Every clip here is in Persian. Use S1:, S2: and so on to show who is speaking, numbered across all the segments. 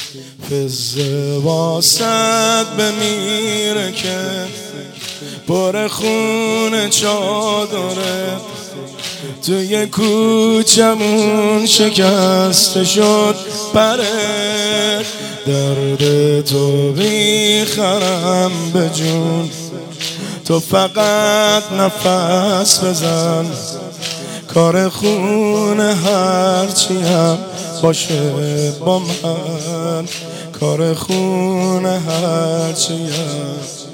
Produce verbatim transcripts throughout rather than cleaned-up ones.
S1: فزه واسد بمیره که پر خون چادره توی کوچمون شکسته شد پره درد تو بیخرم به جون تو فقط نفس بزن کار خون هرچی هم باشه با من کار خون هرچی هم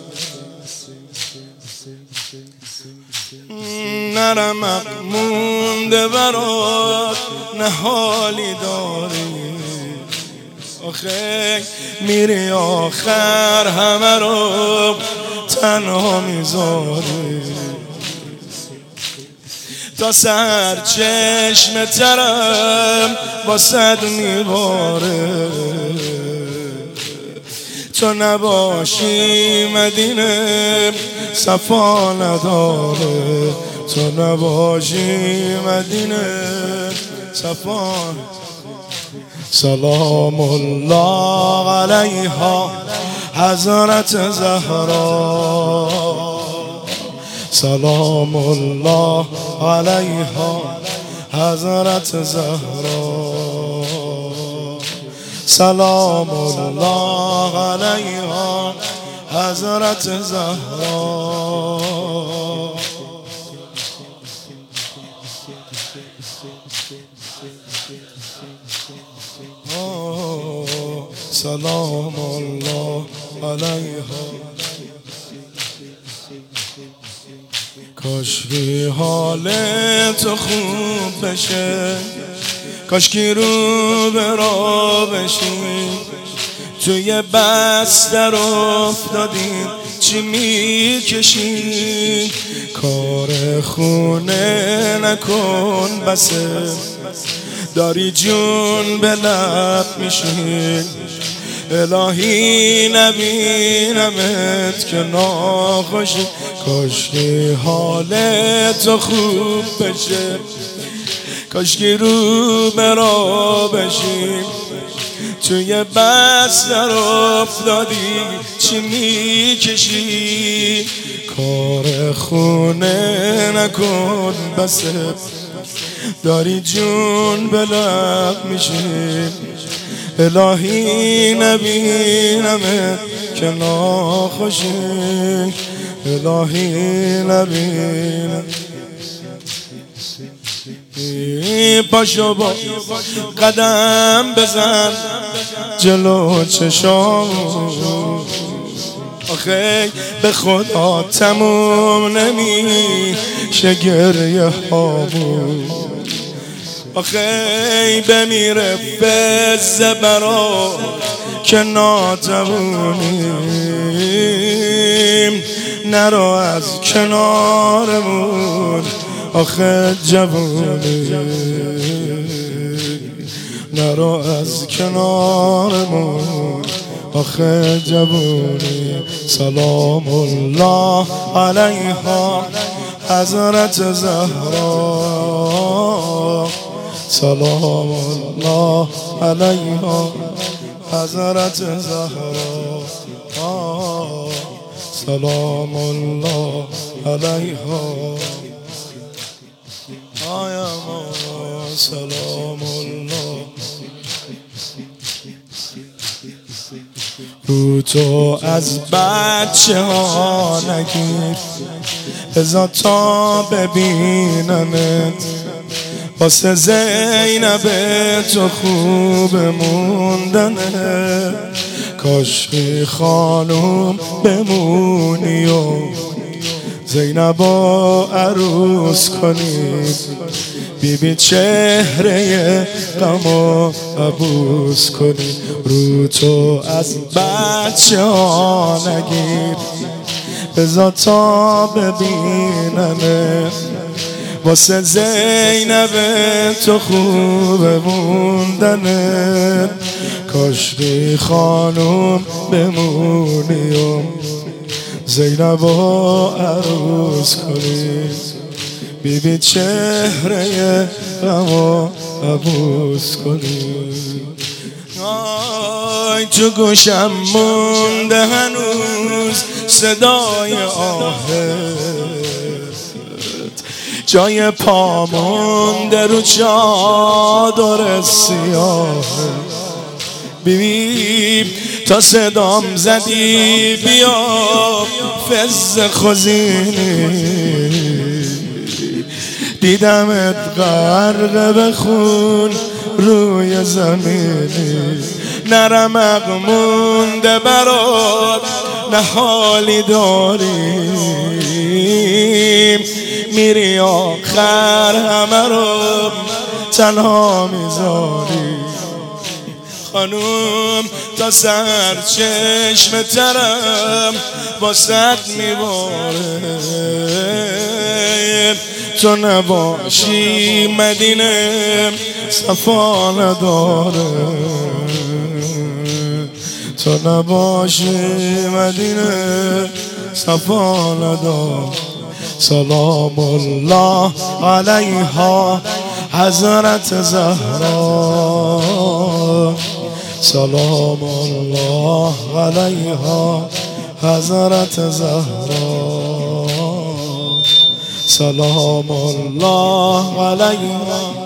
S1: نرمق مونده برات نه حالی داری آخه میری آخر همه رو تنها میذاری تا سر چشم ترم با صد میباره تو نباشی مدینه صفا نداره تو نباشی مدینه صفا سلام الله علیها حضرت زهرا سلام الله علیها حضرت زهرا سلام الله علیها حضرت زهرا سلام الله علیها کاشکی حال تو خوب بشه کاشکی رو به را بشی توی بستر افتادیم چی میکشی کار خونه نکن بسه داری جون به لب میشین الهی نبینمت که ناخوشی کاشکی حالت خوب بشه کاشکی رو برا بشیم توی بستر افتادی چی میکشی کار خونه نکن بسه داری جون به لب میشین الهی نبینمت که ناخوشی الهی نبینم پاشو با قدم بزن جلو چشام آخه به خدا تموم نمیشه گریه هامون آخه بمیره فزه برا که ناتوانیم نرو از کنارمون آخه جوونی نرو از کنارمون آخه جوونی سلام الله علیها حضرت زهرا سلام الله علیها حضرت زهرا سلام الله علیها آیا سلام الله رو تو از بچه ها نگیر بذار تا ببینمت واسه زینب تو خوب موندنه کاشکی خانوم بمونی و زینب عروس کنید بی بی چهره غم عبوس کنید رو تو از بچه ها نگیر بذار تا ببینمه واسه زینب تو خوب موندنه کاشکی خانوم بمونی و زینب عروس کنید بی بی چهره غم عبوس کنید وای تو گوشم مونده هنوز صدای آهت، جای پا مونده رو چادر سیاه. بیبی تا صدام زدی بیا فز خزینی، دیدمت غرق به خون روی زمینی. نه رمق مونده برات نه حالی داریم، میری آخر همه رو تنها میذاری. خانوم تا سر چشم ترم واسد میباره، تو نباشی مدینه صفا نداره، تو نباشی مدینه صفا نداره. سلام الله علیها حضرت زهرا، سلام الله علیها حضرت زهرا، سلام الله علیها.